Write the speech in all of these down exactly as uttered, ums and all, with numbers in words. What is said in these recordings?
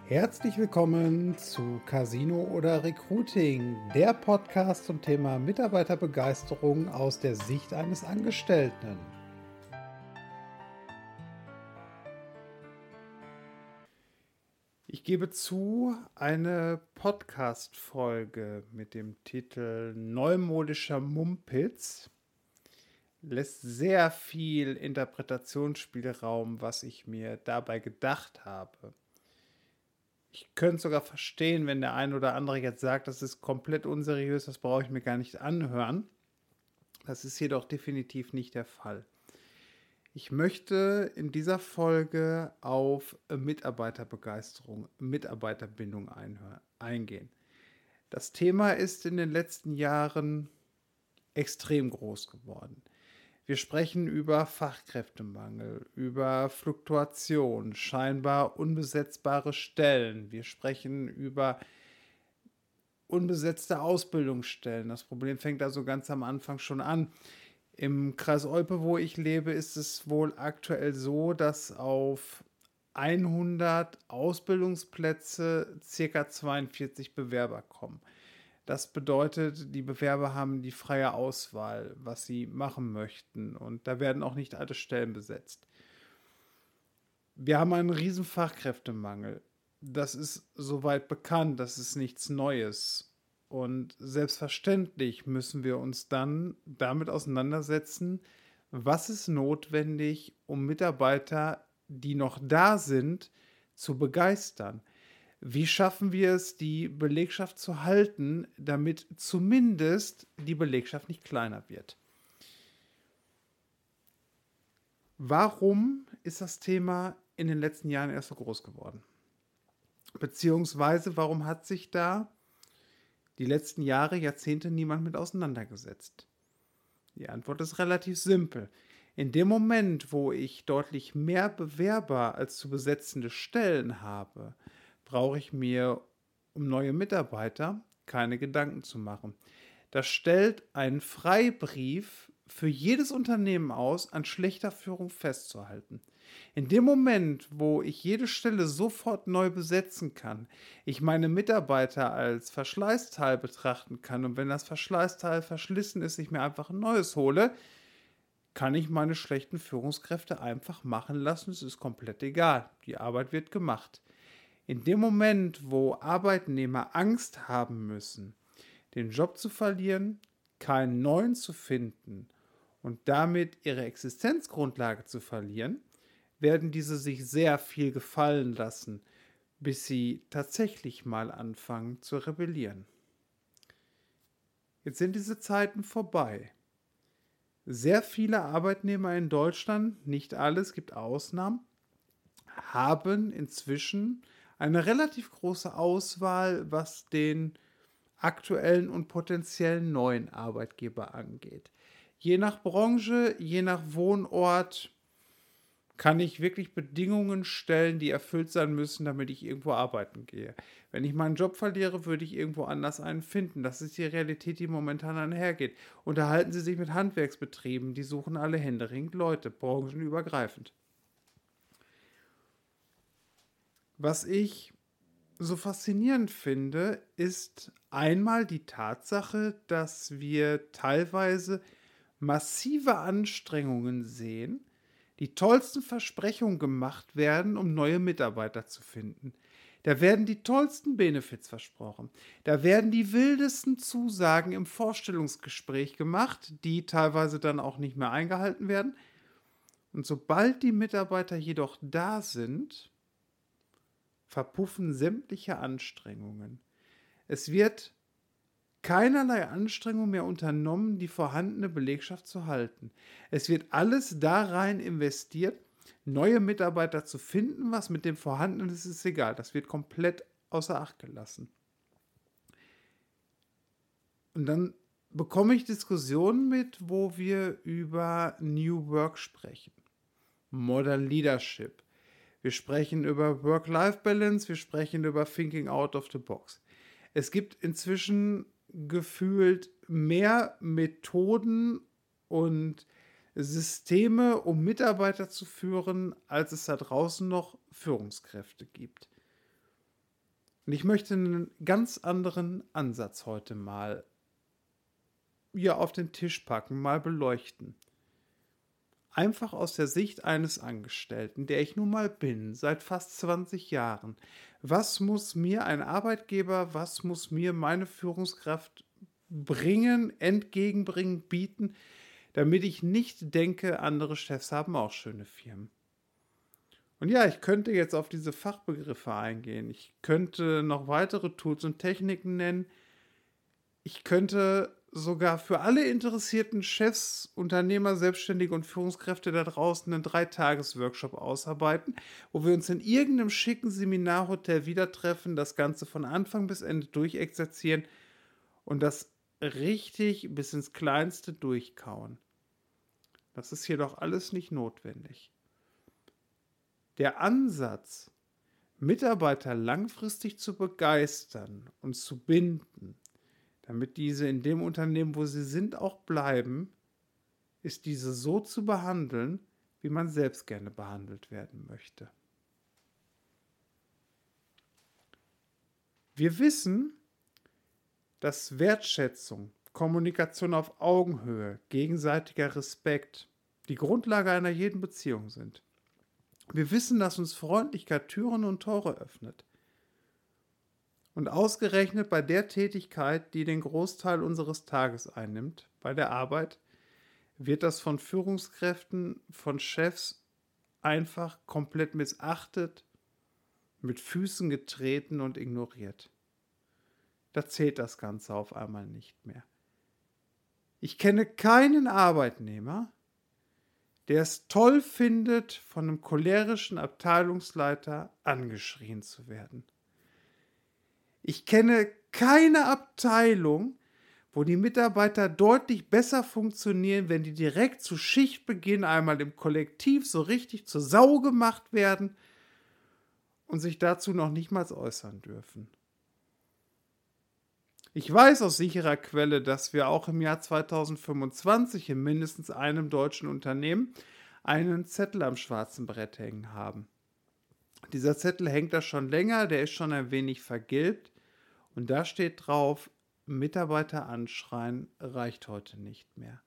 Herzlich willkommen zu Casino oder Recruiting, der Podcast zum Thema Mitarbeiterbegeisterung aus der Sicht eines Angestellten. Ich gebe zu, eine Podcast-Folge mit dem Titel Neumodischer Mumpitz lässt sehr viel Interpretationsspielraum, was ich mir dabei gedacht habe. Ich könnte sogar verstehen, wenn der ein oder andere jetzt sagt, das ist komplett unseriös, das brauche ich mir gar nicht anhören. Das ist jedoch definitiv nicht der Fall. Ich möchte in dieser Folge auf Mitarbeiterbegeisterung, Mitarbeiterbindung eingehen. Das Thema ist in den letzten Jahren extrem groß geworden. Wir sprechen über Fachkräftemangel, über Fluktuation, scheinbar unbesetzbare Stellen. Wir sprechen über unbesetzte Ausbildungsstellen. Das Problem fängt also ganz am Anfang schon an. Im Kreis Olpe, wo ich lebe, ist es wohl aktuell so, dass auf hundert Ausbildungsplätze ca. zweiundvierzig Bewerber kommen. Das bedeutet, die Bewerber haben die freie Auswahl, was sie machen möchten. Und da werden auch nicht alle Stellen besetzt. Wir haben einen riesen Fachkräftemangel. Das ist soweit bekannt, das ist nichts Neues. Und selbstverständlich müssen wir uns dann damit auseinandersetzen, was ist notwendig, um Mitarbeiter, die noch da sind, zu begeistern. Wie schaffen wir es, die Belegschaft zu halten, damit zumindest die Belegschaft nicht kleiner wird? Warum ist das Thema in den letzten Jahren erst so groß geworden? Beziehungsweise, warum hat sich da die letzten Jahre, Jahrzehnte niemand mit auseinandergesetzt? Die Antwort ist relativ simpel. In dem Moment, wo ich deutlich mehr Bewerber als zu besetzende Stellen habe, brauche ich mir um neue Mitarbeiter keine Gedanken zu machen. Das stellt einen Freibrief für jedes Unternehmen aus, an schlechter Führung festzuhalten. In dem Moment, wo ich jede Stelle sofort neu besetzen kann, ich meine Mitarbeiter als Verschleißteil betrachten kann und wenn das Verschleißteil verschlissen ist, ich mir einfach ein neues hole, kann ich meine schlechten Führungskräfte einfach machen lassen. Es ist komplett egal. Die Arbeit wird gemacht. In dem Moment, wo Arbeitnehmer Angst haben müssen, den Job zu verlieren, keinen neuen zu finden und damit ihre Existenzgrundlage zu verlieren, werden diese sich sehr viel gefallen lassen, bis sie tatsächlich mal anfangen zu rebellieren. Jetzt sind diese Zeiten vorbei. Sehr viele Arbeitnehmer in Deutschland, nicht alle, es gibt Ausnahmen, haben inzwischen eine relativ große Auswahl, was den aktuellen und potenziellen neuen Arbeitgeber angeht. Je nach Branche, je nach Wohnort kann ich wirklich Bedingungen stellen, die erfüllt sein müssen, damit ich irgendwo arbeiten gehe. Wenn ich meinen Job verliere, würde ich irgendwo anders einen finden. Das ist die Realität, die momentan einhergeht. Unterhalten Sie sich mit Handwerksbetrieben, die suchen alle händeringend Leute, branchenübergreifend. Was ich so faszinierend finde, ist einmal die Tatsache, dass wir teilweise massive Anstrengungen sehen, die tollsten Versprechungen gemacht werden, um neue Mitarbeiter zu finden. Da werden die tollsten Benefits versprochen. Da werden die wildesten Zusagen im Vorstellungsgespräch gemacht, die teilweise dann auch nicht mehr eingehalten werden. Und sobald die Mitarbeiter jedoch da sind, verpuffen sämtliche Anstrengungen. Es wird keinerlei Anstrengung mehr unternommen, die vorhandene Belegschaft zu halten. Es wird alles da rein investiert, neue Mitarbeiter zu finden, was mit dem vorhandenen ist, ist egal. Das wird komplett außer Acht gelassen. Und dann bekomme ich Diskussionen mit, wo wir über New Work sprechen, Modern Leadership. Wir sprechen über Work-Life-Balance, wir sprechen über Thinking out of the box. Es gibt inzwischen gefühlt mehr Methoden und Systeme, um Mitarbeiter zu führen, als es da draußen noch Führungskräfte gibt. Und ich möchte einen ganz anderen Ansatz heute mal hier auf den Tisch packen, mal beleuchten. Einfach aus der Sicht eines Angestellten, der ich nun mal bin, seit fast zwanzig Jahren. Was muss mir ein Arbeitgeber, was muss mir meine Führungskraft bringen, entgegenbringen, bieten, damit ich nicht denke, andere Chefs haben auch schöne Firmen. Und ja, ich könnte jetzt auf diese Fachbegriffe eingehen. Ich könnte noch weitere Tools und Techniken nennen. Ich könnte sogar für alle interessierten Chefs, Unternehmer, Selbstständige und Führungskräfte da draußen einen Dreitages-Workshop ausarbeiten, wo wir uns in irgendeinem schicken Seminarhotel wieder treffen, das Ganze von Anfang bis Ende durchexerzieren und das richtig bis ins Kleinste durchkauen. Das ist jedoch alles nicht notwendig. Der Ansatz, Mitarbeiter langfristig zu begeistern und zu binden, damit diese in dem Unternehmen, wo sie sind, auch bleiben, ist diese so zu behandeln, wie man selbst gerne behandelt werden möchte. Wir wissen, dass Wertschätzung, Kommunikation auf Augenhöhe, gegenseitiger Respekt die Grundlage einer jeden Beziehung sind. Wir wissen, dass uns Freundlichkeit Türen und Tore öffnet. Und ausgerechnet bei der Tätigkeit, die den Großteil unseres Tages einnimmt, bei der Arbeit, wird das von Führungskräften, von Chefs einfach komplett missachtet, mit Füßen getreten und ignoriert. Da zählt das Ganze auf einmal nicht mehr. Ich kenne keinen Arbeitnehmer, der es toll findet, von einem cholerischen Abteilungsleiter angeschrien zu werden. Ich kenne keine Abteilung, wo die Mitarbeiter deutlich besser funktionieren, wenn die direkt zu Schichtbeginn einmal im Kollektiv so richtig zur Sau gemacht werden und sich dazu noch nicht mal äußern dürfen. Ich weiß aus sicherer Quelle, dass wir auch im Jahr zweitausendfünfundzwanzig in mindestens einem deutschen Unternehmen einen Zettel am schwarzen Brett hängen haben. Dieser Zettel hängt da schon länger, der ist schon ein wenig vergilbt und da steht drauf, Mitarbeiter anschreien reicht heute nicht mehr.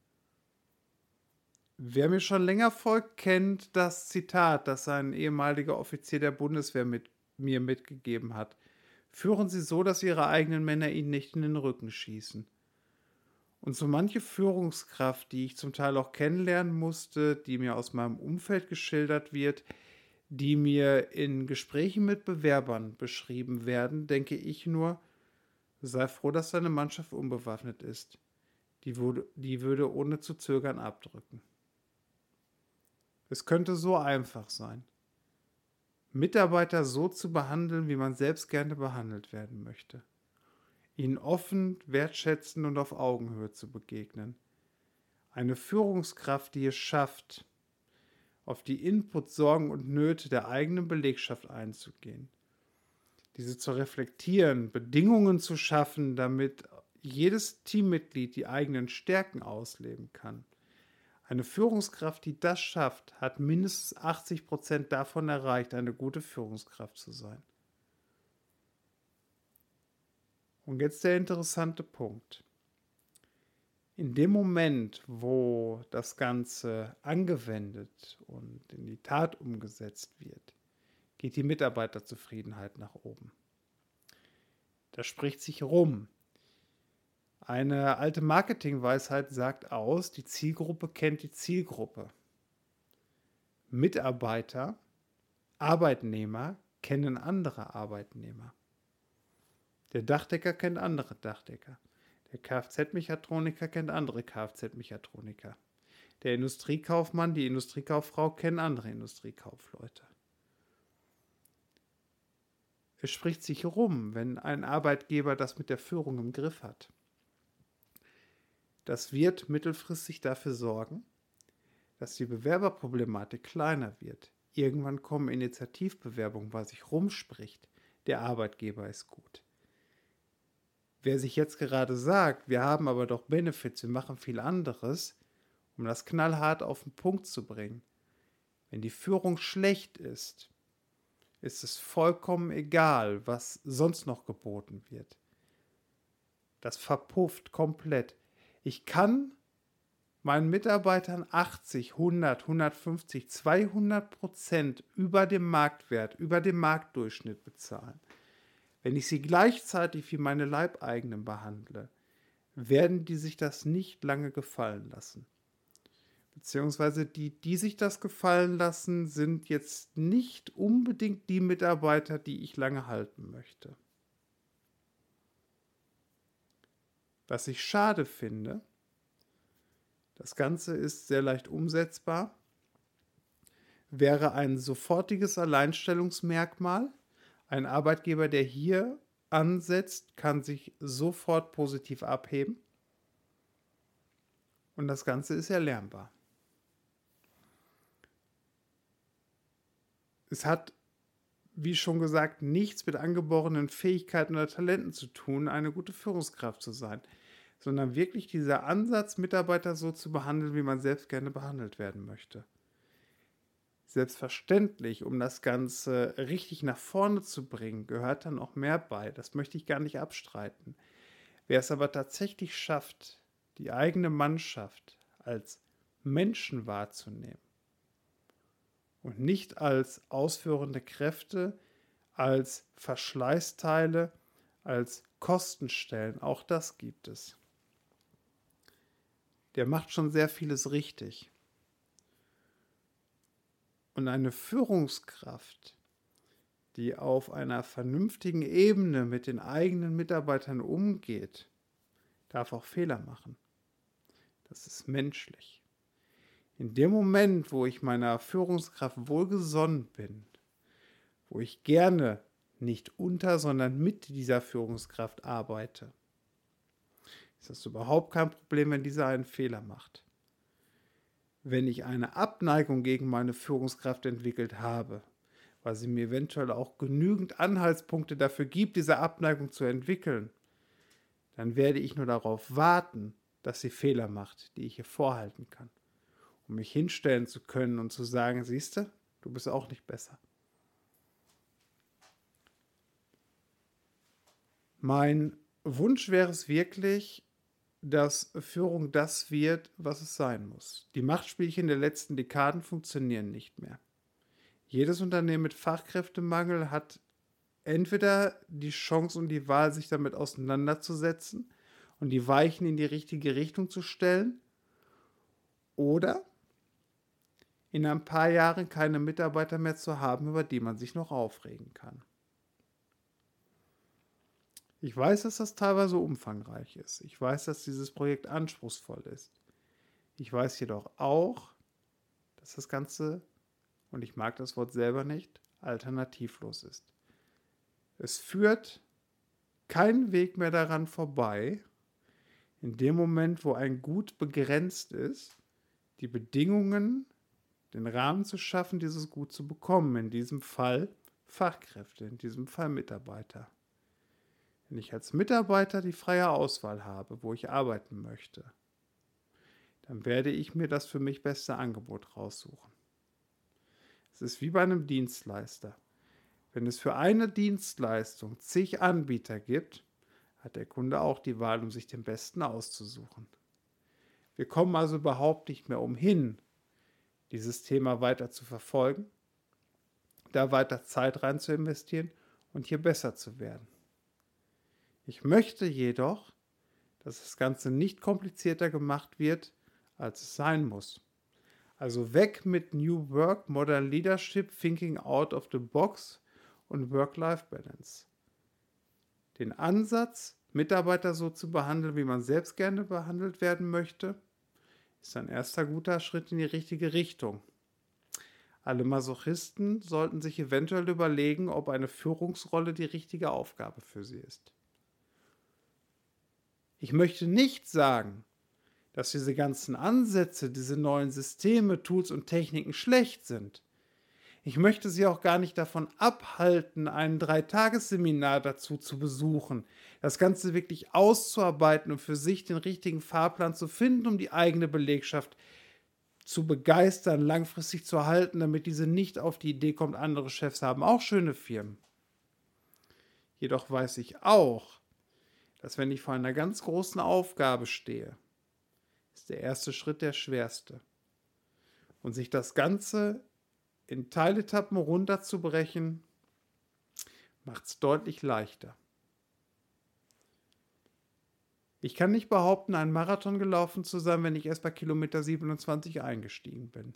Wer mir schon länger folgt, kennt das Zitat, das ein ehemaliger Offizier der Bundeswehr mit mir mitgegeben hat. Führen Sie so, dass Ihre eigenen Männer Ihnen nicht in den Rücken schießen. Und so manche Führungskraft, die ich zum Teil auch kennenlernen musste, die mir aus meinem Umfeld geschildert wird, die mir in Gesprächen mit Bewerbern beschrieben werden, denke ich nur, sei froh, dass deine Mannschaft unbewaffnet ist. Die, würde, die würde ohne zu zögern abdrücken. Es könnte so einfach sein. Mitarbeiter so zu behandeln, wie man selbst gerne behandelt werden möchte. Ihnen offen, wertschätzend und auf Augenhöhe zu begegnen. Eine Führungskraft, die es schafft, auf die Inputs, Sorgen und Nöte der eigenen Belegschaft einzugehen. Diese zu reflektieren, Bedingungen zu schaffen, damit jedes Teammitglied die eigenen Stärken ausleben kann. Eine Führungskraft, die das schafft, hat mindestens achtzig Prozent davon erreicht, eine gute Führungskraft zu sein. Und jetzt der interessante Punkt. In dem Moment, wo das Ganze angewendet und in die Tat umgesetzt wird, geht die Mitarbeiterzufriedenheit nach oben. Das spricht sich rum. Eine alte Marketingweisheit sagt aus, die Zielgruppe kennt die Zielgruppe. Mitarbeiter, Arbeitnehmer kennen andere Arbeitnehmer. Der Dachdecker kennt andere Dachdecker. Der Kfz-Mechatroniker kennt andere Kfz-Mechatroniker. Der Industriekaufmann, die Industriekauffrau kennen andere Industriekaufleute. Es spricht sich rum, wenn ein Arbeitgeber das mit der Führung im Griff hat. Das wird mittelfristig dafür sorgen, dass die Bewerberproblematik kleiner wird. Irgendwann kommen Initiativbewerbungen, weil sich rumspricht, der Arbeitgeber ist gut. Wer sich jetzt gerade sagt, wir haben aber doch Benefits, wir machen viel anderes, um das knallhart auf den Punkt zu bringen. Wenn die Führung schlecht ist, ist es vollkommen egal, was sonst noch geboten wird. Das verpufft komplett. Ich kann meinen Mitarbeitern achtzig, hundert, hundertfünfzig, zweihundert Prozent über dem Marktwert, über dem Marktdurchschnitt bezahlen. Wenn ich sie gleichzeitig wie meine Leibeigenen behandle, werden die sich das nicht lange gefallen lassen. Beziehungsweise die, die sich das gefallen lassen, sind jetzt nicht unbedingt die Mitarbeiter, die ich lange halten möchte. Was ich schade finde, das Ganze ist sehr leicht umsetzbar, wäre ein sofortiges Alleinstellungsmerkmal. Ein Arbeitgeber, der hier ansetzt, kann sich sofort positiv abheben. Und das Ganze ist erlernbar. Es hat, wie schon gesagt, nichts mit angeborenen Fähigkeiten oder Talenten zu tun, eine gute Führungskraft zu sein, sondern wirklich dieser Ansatz, Mitarbeiter so zu behandeln, wie man selbst gerne behandelt werden möchte. Selbstverständlich, um das Ganze richtig nach vorne zu bringen, gehört dann auch mehr bei. Das möchte ich gar nicht abstreiten. Wer es aber tatsächlich schafft, die eigene Mannschaft als Menschen wahrzunehmen und nicht als ausführende Kräfte, als Verschleißteile, als Kostenstellen, auch das gibt es. Der macht schon sehr vieles richtig. Und eine Führungskraft, die auf einer vernünftigen Ebene mit den eigenen Mitarbeitern umgeht, darf auch Fehler machen. Das ist menschlich. In dem Moment, wo ich meiner Führungskraft wohlgesonnen bin, wo ich gerne nicht unter, sondern mit dieser Führungskraft arbeite, ist das überhaupt kein Problem, wenn dieser einen Fehler macht. Wenn ich eine Abneigung gegen meine Führungskraft entwickelt habe, weil sie mir eventuell auch genügend Anhaltspunkte dafür gibt, diese Abneigung zu entwickeln, dann werde ich nur darauf warten, dass sie Fehler macht, die ich ihr vorhalten kann, um mich hinstellen zu können und zu sagen, siehste, du bist auch nicht besser. Mein Wunsch wäre es wirklich, dass Führung das wird, was es sein muss. Die Machtspielchen der letzten Dekaden funktionieren nicht mehr. Jedes Unternehmen mit Fachkräftemangel hat entweder die Chance und die Wahl, sich damit auseinanderzusetzen und die Weichen in die richtige Richtung zu stellen, oder in ein paar Jahren keine Mitarbeiter mehr zu haben, über die man sich noch aufregen kann. Ich weiß, dass das teilweise umfangreich ist. Ich weiß, dass dieses Projekt anspruchsvoll ist. Ich weiß jedoch auch, dass das Ganze, und ich mag das Wort selber nicht, alternativlos ist. Es führt keinen Weg mehr daran vorbei, in dem Moment, wo ein Gut begrenzt ist, die Bedingungen, den Rahmen zu schaffen, dieses Gut zu bekommen. In diesem Fall Fachkräfte, in diesem Fall Mitarbeiter. Wenn ich als Mitarbeiter die freie Auswahl habe, wo ich arbeiten möchte, dann werde ich mir das für mich beste Angebot raussuchen. Es ist wie bei einem Dienstleister. Wenn es für eine Dienstleistung zig Anbieter gibt, hat der Kunde auch die Wahl, um sich den besten auszusuchen. Wir kommen also überhaupt nicht mehr umhin, dieses Thema weiter zu verfolgen, da weiter Zeit rein zu investieren und hier besser zu werden. Ich möchte jedoch, dass das Ganze nicht komplizierter gemacht wird, als es sein muss. Also weg mit New Work, Modern Leadership, Thinking out of the box und Work-Life-Balance. Den Ansatz, Mitarbeiter so zu behandeln, wie man selbst gerne behandelt werden möchte, ist ein erster guter Schritt in die richtige Richtung. Alle Masochisten sollten sich eventuell überlegen, ob eine Führungsrolle die richtige Aufgabe für sie ist. Ich möchte nicht sagen, dass diese ganzen Ansätze, diese neuen Systeme, Tools und Techniken schlecht sind. Ich möchte Sie auch gar nicht davon abhalten, ein Dreitagesseminar dazu zu besuchen, das Ganze wirklich auszuarbeiten und für sich den richtigen Fahrplan zu finden, um die eigene Belegschaft zu begeistern, langfristig zu halten, damit diese nicht auf die Idee kommt, andere Chefs haben auch schöne Firmen. Jedoch weiß ich auch, dass wenn ich vor einer ganz großen Aufgabe stehe, ist der erste Schritt der schwerste. Und sich das Ganze in Teiletappen runterzubrechen, macht es deutlich leichter. Ich kann nicht behaupten, einen Marathon gelaufen zu sein, wenn ich erst bei Kilometer siebenundzwanzig eingestiegen bin.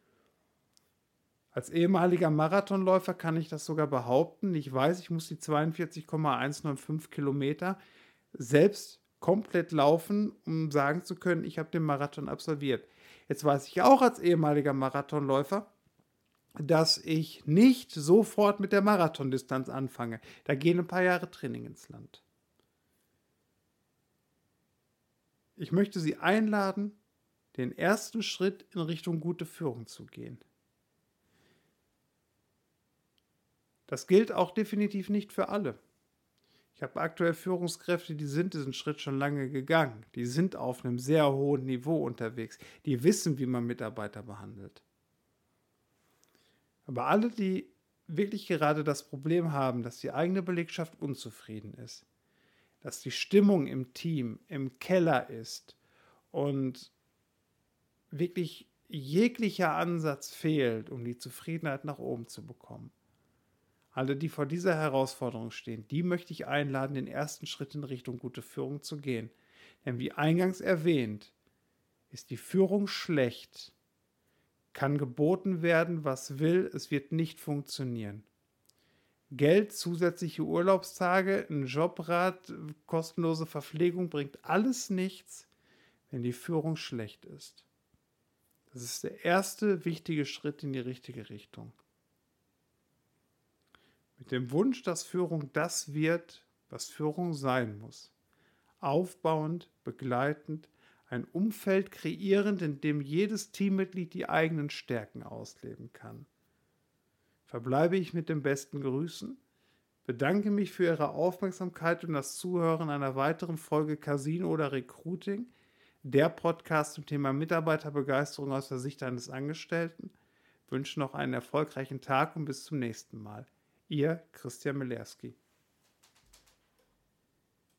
Als ehemaliger Marathonläufer kann ich das sogar behaupten. Ich weiß, ich muss die zweiundvierzig Komma hundertfünfzig Kilometer selbst komplett laufen, um sagen zu können, ich habe den Marathon absolviert. Jetzt weiß ich auch als ehemaliger Marathonläufer, dass ich nicht sofort mit der Marathondistanz anfange. Da gehen ein paar Jahre Training ins Land. Ich möchte Sie einladen, den ersten Schritt in Richtung gute Führung zu gehen. Das gilt auch definitiv nicht für alle. Ich habe aktuell Führungskräfte, die sind diesen Schritt schon lange gegangen. Die sind auf einem sehr hohen Niveau unterwegs. Die wissen, wie man Mitarbeiter behandelt. Aber alle, die wirklich gerade das Problem haben, dass die eigene Belegschaft unzufrieden ist, dass die Stimmung im Team im Keller ist und wirklich jeglicher Ansatz fehlt, um die Zufriedenheit nach oben zu bekommen. Alle, die vor dieser Herausforderung stehen, die möchte ich einladen, den ersten Schritt in Richtung gute Führung zu gehen. Denn wie eingangs erwähnt, ist die Führung schlecht, kann geboten werden, was will, es wird nicht funktionieren. Geld, zusätzliche Urlaubstage, ein Jobrat, kostenlose Verpflegung bringt alles nichts, wenn die Führung schlecht ist. Das ist der erste wichtige Schritt in die richtige Richtung. Mit dem Wunsch, dass Führung das wird, was Führung sein muss. Aufbauend, begleitend, ein Umfeld kreierend, in dem jedes Teammitglied die eigenen Stärken ausleben kann. Verbleibe ich mit den besten Grüßen, bedanke mich für Ihre Aufmerksamkeit und das Zuhören einer weiteren Folge Casino oder Recruiting, der Podcast zum Thema Mitarbeiterbegeisterung aus der Sicht eines Angestellten, wünsche noch einen erfolgreichen Tag und bis zum nächsten Mal. Ihr Christian Milerski.